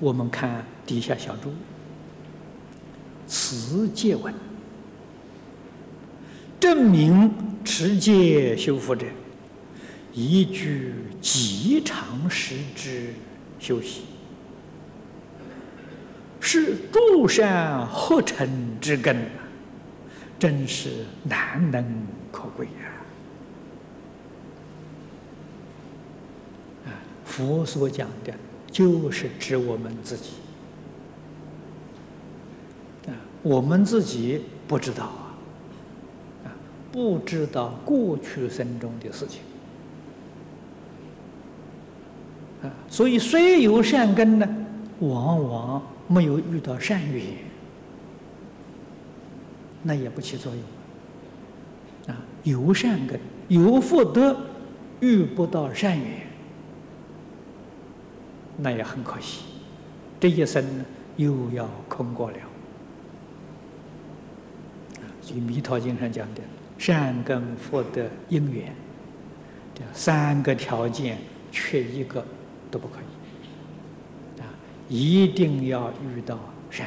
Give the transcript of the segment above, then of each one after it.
我们看底下小注：此戒文，证明持戒修福者，依据极长时之修习，是诸善合成之根，真是难能可贵呀！佛所讲的，就是指我们自己。我们自己不知道不知道过去生中的事情所以虽有善根呢，往往没有遇到善缘，那也不起作用有善根有福德，遇不到善缘，那也很可惜，这一生呢又要空过了。所以《弥陀经》上讲的善根福德因缘，这三个条件缺一个都不可以一定要遇到善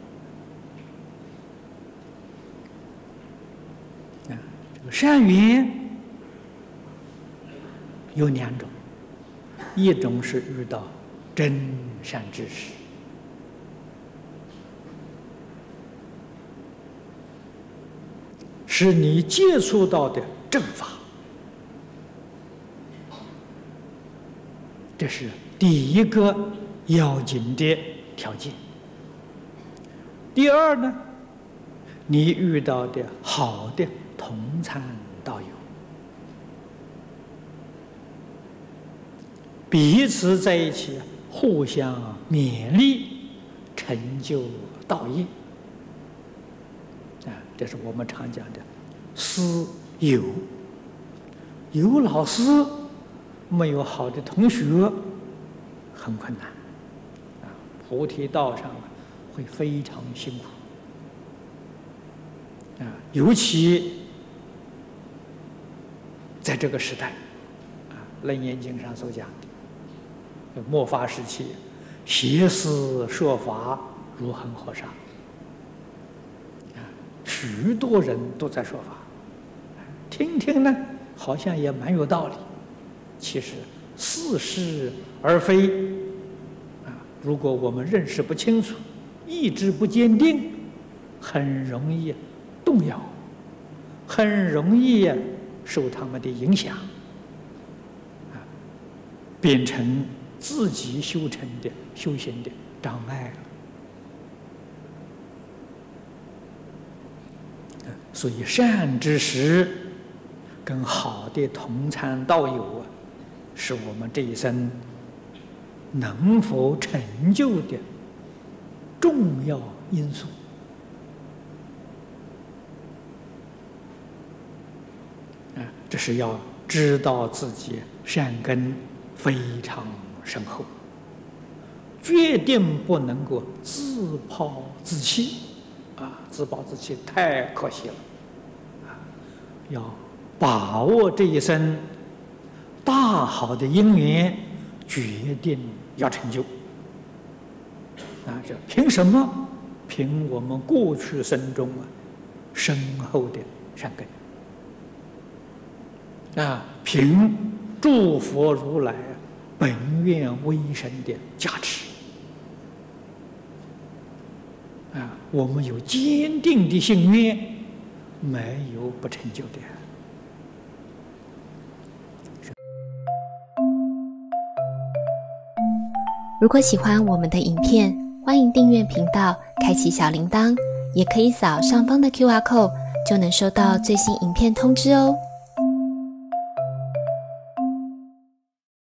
缘这个善缘有两种，一种是遇到真善知识，是你接触到的正法，这是第一个要紧的条件。第二呢，你遇到的好的同参道友，彼此在一起互相勉励，成就道业这是我们常讲的师友。有老师没有好的同学很困难菩提道上会非常辛苦尤其在这个时代楞严经上所讲的末法时期，邪师说法如恒河沙许多人都在说法，听听呢好像也蛮有道理，其实似是而非如果我们认识不清楚，意志不坚定，很容易动摇，很容易受他们的影响变成自己修成的修行的障碍了。所以善知识跟好的同参道友是我们这一生能否成就的重要因素这是要知道自己善根非常深厚，决定不能够自暴自弃自暴自弃太可惜了要把握这一生大好的因缘，决定要成就这凭什么？凭我们过去生中深厚的善根凭诸佛如来本愿威神的加持我们有坚定的信愿，没有不成就的。 如果喜欢我们的影片，欢迎订阅频道，开启小铃铛，也可以扫上方的QR code，就能收到最新影片通知哦。